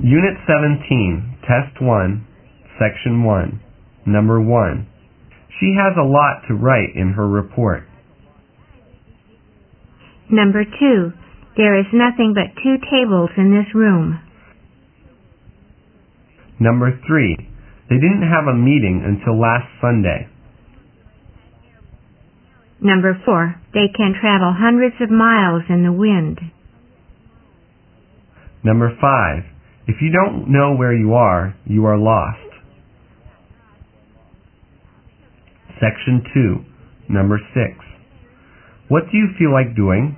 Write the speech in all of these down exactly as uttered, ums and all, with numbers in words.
Unit seventeen, Test one, Section one, Number one. She has a lot to write in her report. Number two. There is nothing but two tables in this room. Number three. They didn't have a meeting until last Sunday. Number four. They can travel hundreds of miles in the wind. Number five. If you don't know where you are, you are lost. Section two. Number six. What do you feel like doing?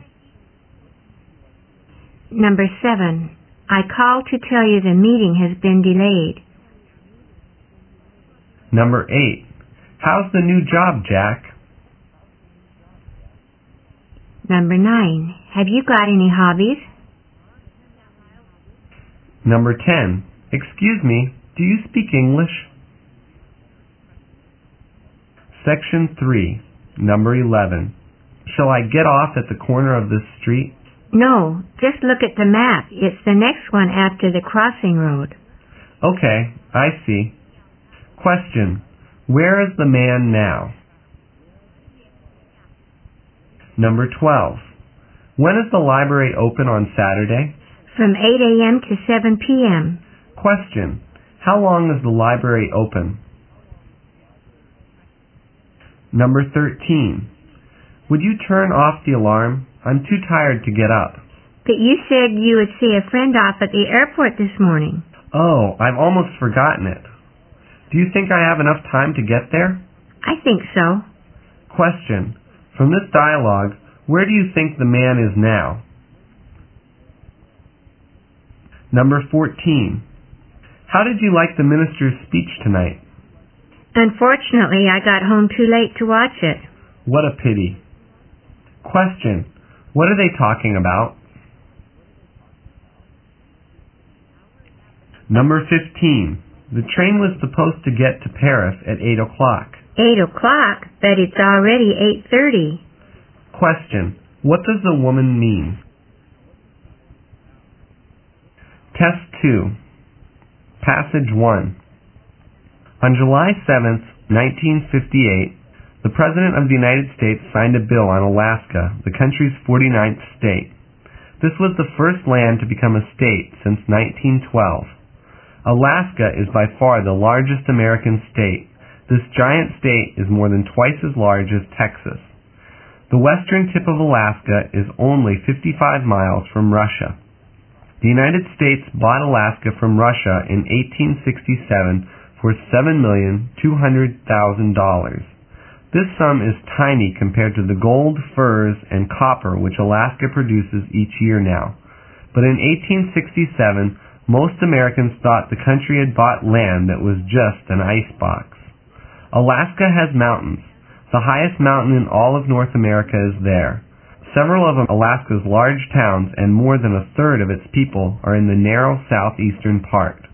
Number seven. I called to tell you the meeting has been delayed. Number eight. How's the new job, Jack? Number nine. Have you got any hobbies? Number ten. Excuse me, do you speak English? Section three. Number eleven. Shall I get off at the corner of this street? No, just look at the map. It's the next one after the crossing road. Okay, I see. Question. Where is the man now? Number twelve. When is the library open on Saturday? From eight a.m. to seven p.m. Question. How long is the library open? Number thirteen. Would you turn off the alarm? I'm too tired to get up. But you said you would see a friend off at the airport this morning. Oh, I've almost forgotten it. Do you think I have enough time to get there? I think so. Question. From this dialogue, where do you think the man is now? Number fourteen. How did you like the minister's speech tonight? Unfortunately, I got home too late to watch it. What a pity. Question. What are they talking about? Number fifteen. The train was supposed to get to Paris at eight o'clock. Eight o'clock? But it's already eight thirty. Question. What does the woman mean? Test two. Passage one. On July seventh, nineteen fifty-eight, the President of the United States signed a bill on Alaska, the country's forty-ninth state. This was the first land to become a state since nineteen twelve. Alaska is by far the largest American state. This giant state is more than twice as large as Texas. The western tip of Alaska is only fifty-five miles from Russia. The United States bought Alaska from Russia in eighteen sixty-seven for seven million two hundred thousand dollars. This sum is tiny compared to the gold, furs, and copper which Alaska produces each year now. But in eighteen sixty-seven, most Americans thought the country had bought land that was just an icebox. Alaska has mountains. The highest mountain in all of North America is there. Several of Alaska's large towns and more than a third of its people are in the narrow southeastern part.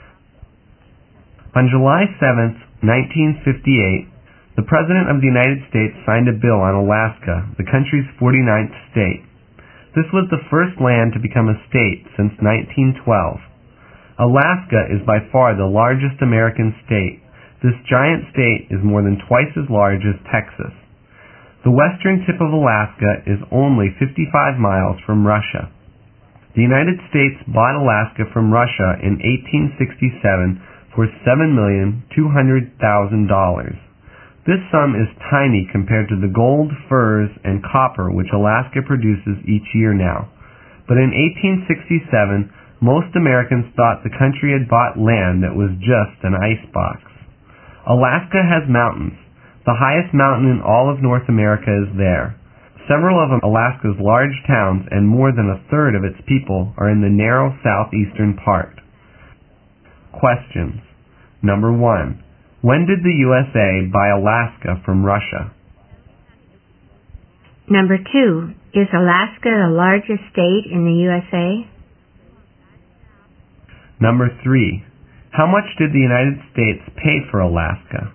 On July seventh, nineteen fifty-eight, the President of the United States signed a bill on Alaska, the country's forty-ninth state. This was the first land to become a state since nineteen twelve. Alaska is by far the largest American state. This giant state is more than twice as large as Texas. The western tip of Alaska is only fifty-five miles from Russia. The United States bought Alaska from Russia in eighteen sixty-seven for seven million two hundred thousand dollars. This sum is tiny compared to the gold, furs, and copper which Alaska produces each year now. But in eighteen sixty-seven, most Americans thought the country had bought land that was just an icebox. Alaska has mountains. The highest mountain in all of North America is there. Several of Alaska's large towns and more than a third of its people are in the narrow southeastern part. Questions. Number one. When did the U S A buy Alaska from Russia? Number two. Is Alaska the largest state in the U S A? Number three. How much did the United States pay for Alaska?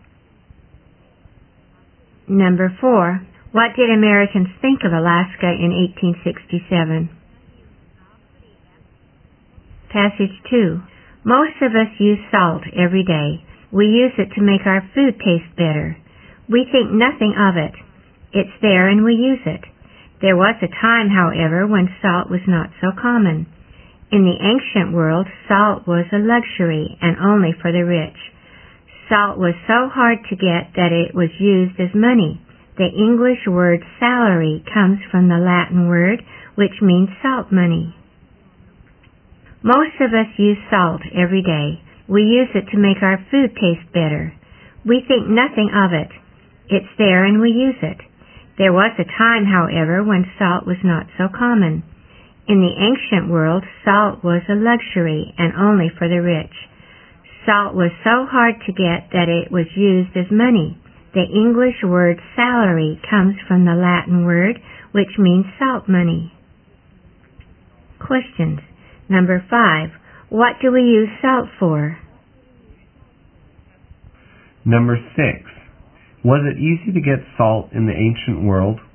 Number four. What did Americans think of Alaska in eighteen sixty-seven? Passage two. Most of us use salt every day. We use it to make our food taste better. We think nothing of it. It's there and we use it. There was a time, however, when salt was not so common. In the ancient world, salt was a luxury and only for the rich. Salt was so hard to get that it was used as money. The English word salary comes from the Latin word, which means salt money. Most of us use salt every day. We use it to make our food taste better. We think nothing of it. It's there and we use it. There was a time, however, when salt was not so common. In the ancient world, salt was a luxury and only for the rich. Salt was so hard to get that it was used as money. The English word salary comes from the Latin word, which means salt money. Questions. Number five. What do we use salt for? Number six. Was it easy to get salt in the ancient world?